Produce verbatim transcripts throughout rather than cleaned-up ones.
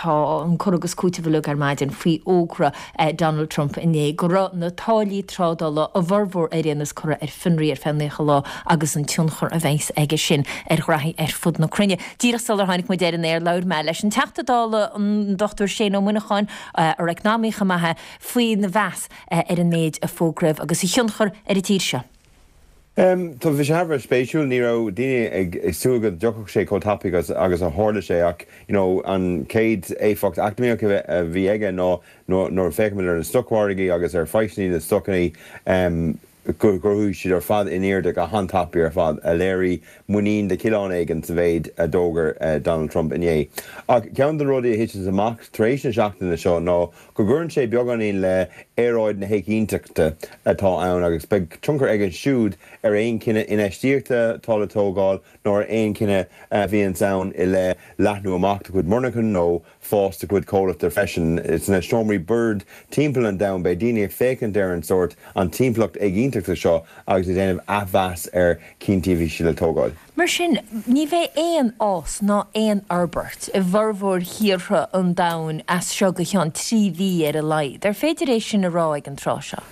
tá an choragus cúta bhlu ar maidin faoi ógra Donald Trump iné go ra na tálí trádala a bharmhór ar réanas chora ar finrií ar fennécha lá agus an tiúnchor a bheits aige sin ar chraithí ar fud na crunne. Díras ar hánig mu déan ar leir me leis an teachtadála an dochtúir sé ó munaáin ar eagnáícha maithe faoi na bheas ar an méid a fógribh agus i tiúnchor ar i tír seo. Um, Tá bhí sé habhar spéisiúil ní rah daine ag súgad deoch sé chótápaí agus agus a hála sé ach you know, an céad éfacht académiach a bhí aige nó nó féicimiid ar an stochháirgaí agus ar feisní na stochaí um, gur gurthú siad ar fad iníir a hantapaí ar fad a léirí muín de cián éigen sa bhéid a dógur uh, Donald Trump iné. Ach ceann den rudaí a hiitis amach taréis na seachtainna seo nó go gurn sé beaganín le éráid na héicínteachta atá ann agus be truncar ag an siúd ar aon cinenne inestíirta tála tógáil nó ar aon cinenne bhíon saon i le leathnú amachta chud mornachan nó fásta chud cólacht ar fesin. It's na Stormy Bird timppla an dam bei daine fécinn ar an sort an timpplacht ag ínteachta seo agus i déanamh ahheas ar cíntíhí si le tógáil. Mar sin, ní bheith éon ás ná éon Albert i bharmhór hiartha an dain as seo go cheann trí bhí ar a laid. Ar féidir éis sin a rá ag an trá seo.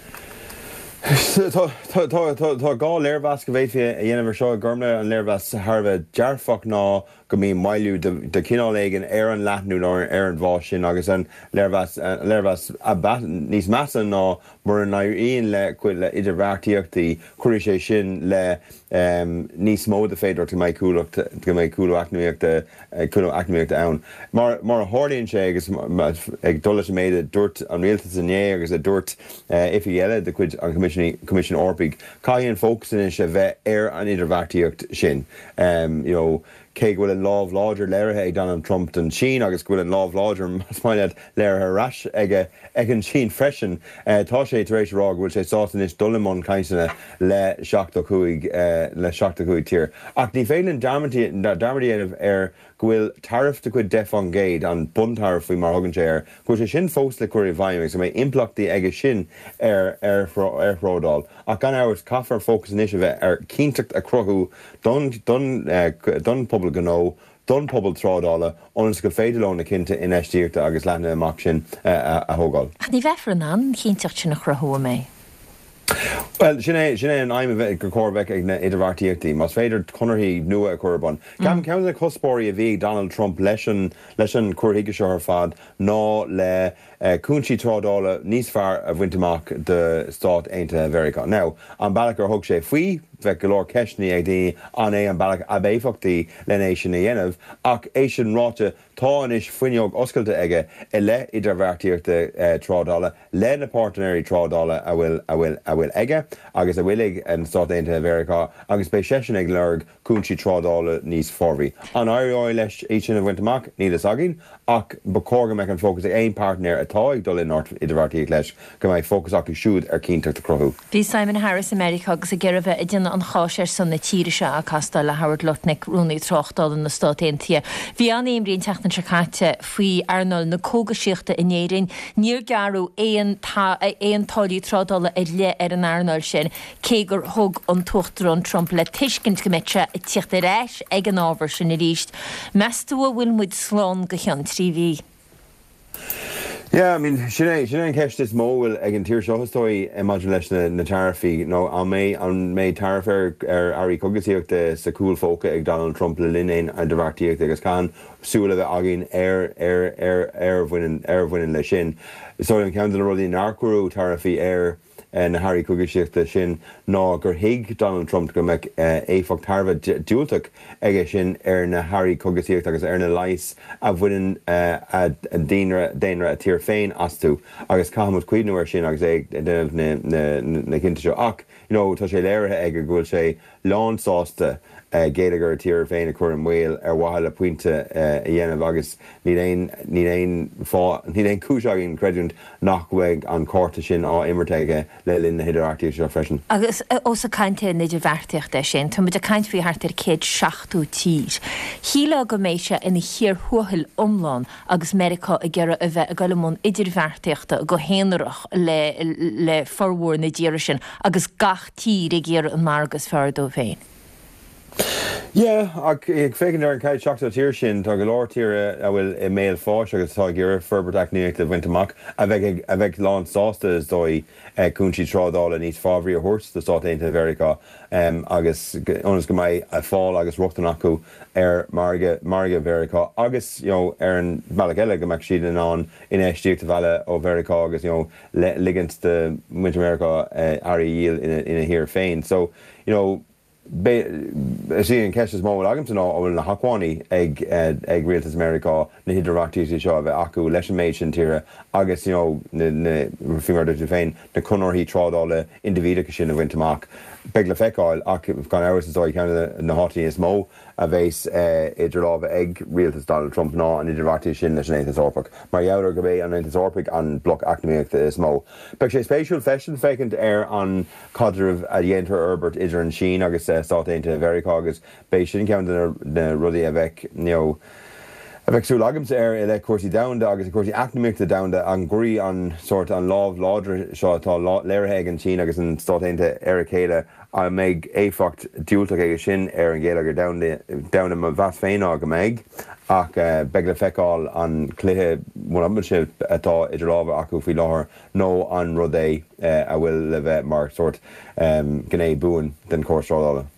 Tá gá léirbhas go bhéit a dhéanamh seo gurmna an léirbhas tharbh dearfach ná go mí maiú de cinál éigen ar an leathnú nó ar an bhá sin agus an léirbhas níos measa ná mar an éon le chuid le idirbheartaíochtaí chuir sé sin le níos mód a féidir go méid cúlacht go méid cúlú académiachta cúlú académiachta ann. Mar mar a háiríonn sé agus ag dul sé méid a dúirt an rialtas inné agus a dúirt ifí eile de chuid an Commission Orpig caiíonn fócusan sé bheith ar an idirbheartaíocht sin. Um, you know, cé bhfuil an lámh láidir léirithe ag Donald Trump an Sin agus bhfuil an lámh láidir smaoinead léirithe ras ag ag an Sin freisin. Tá sé tar éis rá bhfuil sé sátain is dulamón caiinteanna le seachta chuig le seachta chuig tír. Ach ní féileann darmadíanamh ar bhfuil tariff de chuid defan géad an buntarif faoi mar thugann sé ar go sé sin fós le cuirí bhaimig so mé implachtaí aige sin ar ar fródáil. Ach gan áhairt caithfar fócus níos a bheith ar cínteacht a crothú don don don pobl gó don pobl trádála ónas go féidirlón na cinnte inestíirta agus lena amach sin a thógáil. Ní bheithfar an an cínteacht sin a chrothú mé. Well, sinné sinné an aimime bheith go córbheith ag na idirbheartaíochtaí, mas féidir conirthaí nua a chuirban. Ceam ceam a cospóirí a bhí Donald Trump leis an leis an cuairthaige seo ar fad ná le cúnsí trádála níos fearr a bhaintach de Stát Aontaithe Mheiriceá. Now, an bailach ar thug sé faoi bheith go leor ceisní ag daoine an é an bailach abéifachtaí lené sin na dhéanamh, ach é sin ráte tá anis fuineog oscailte aige i le idirbheartaíochta trádála, le na partneirí trádála a bhfuil a bhfuil a bhfuil aige agus a bhfuil an Stát Aontaithe Mheiriceá agus bé sé sin ag lerg cúnsí trádála níos formhí. An aireáil leis é sin a bhaintach nílas agin ach ba cóga me an fócus ag éon partner atá ag dul in idirbheartaíocht leis go mbeidh fócus acu siúd ar cínteacht a crothú. Bhí Simon Harris America agus a ggéirbh i dtíanana an cháis ar san na tíiri se a castal le Howard Lutnick rúnaí trochtdal in na Stát Aontaithe. Bhí an éimríonn teachtain se chaite faoi arnal na cógasíochta inéirin níor garú éon éon táilí trádála i le ar an arnal sin cé gur thug an tuachtarón Trump le tuiscint go mbeidse i tíocht a réis ag an ábhar sin i ríist. Meastú a bhfuil muid slán go cheann trí bhí. Yeah, I mean, sinné sinné an ceist is móil ag an tíir seothastóí imagine leis na, na tarifaí. No, an mé an mé tarif ar ar airí cogatíochta sa cúil fóca ag Donald Trump le linnéin a d'irbheartaíocht agus can súla bheith agin ar ar ar ar bhainean ar bhainean le sin. So an ceann den rudaí narcúrú tarifaí ar na Harry cogatíochta sin ná gur hiig Donald Trump go mbeidh éfacht tarbh dúilteach aige sin ar na Harry cogatíocht agus ar na lais a bhainean a déanra a tír féin asú agus cahamad cuiidnú ar sin agus ag déanamh na cinnte seo ach tá sé léirithe ag gur bhfuil sé lánsásta géalagar tíar féin a chur an mhail ar bhaile le puinte a dhéanamh agus ní éon cúiseáin creidúint nach bhfuil an cárta sin á immerteige le linn na idirbheartaíocht seo freisin. Agus os a cainte na idirbheartaíocht é sin, tá muid a caint faoi thart ar céad seachtú tír. Thíle go méise ina chiar thuathil omláin agus Mericeá a gcearra a bheith a goilimón idirbheartaíochta go héanarach le le formhór na ddíire sin agus gach tír i ggéar an margus fearr dó féin. Yeah, ag ag fécinn ar an caiid seachta tíir sin tá go láirtíre a bhfuil i mé fáis agus tá gur ferbert acníocht a bhaintach a bheith a bheith lán sásta is dói cúntí trádála níos fábhrí a thuirt do sátainta Verica agus ónas go mbeidh a fáil agus ruchtan acu ar marga marga Verica agus ar an bhealach eile go meach siad an in éistíocht bheile ó Verica agus ligint de Winter America airí díal ina hir féin. So, you know, sí an ceis mó agamta ná bhfuil na haáí ag ag rialtas America na hidirachtaí seo a bheith acu leis an méid sin tíre agus fiar de féin na chunirthaí trádála individuacha sin a bhaintach. Beg le feicáil ach gan áhar is dóid ceanna na hátaí is mó a bheits idir lábh ag rialtas Donald Trump ná an idirachtaí sin leis an Aontas Eorpach. Mar dheabhar go bhéh an Aontas Eorpach an bloc académiachta is mó. Beg sé spéisiúil fesin fécint ar an cadrih a dhéantar Herbert idir an Sin agus státainta Verica agus bééis sin ceann na rudaí a bheith a bheith súil agamsa ar i le cuasaí damhanda agus a cuasaí académiachta damhanda an gcuirí an sort an lámh láidir seo atá léirthe an Sin agus an státainta ar a chéile a méid éfacht dúilteach ag sin ar an ggéalagur damhanda má bheas féin á go méid ach beg le feicáil an cluthe mhil atá idir lábh acu faoi láthair nó an rud é a bhfuil le bheith mar sort gné buin den cóirstrádála.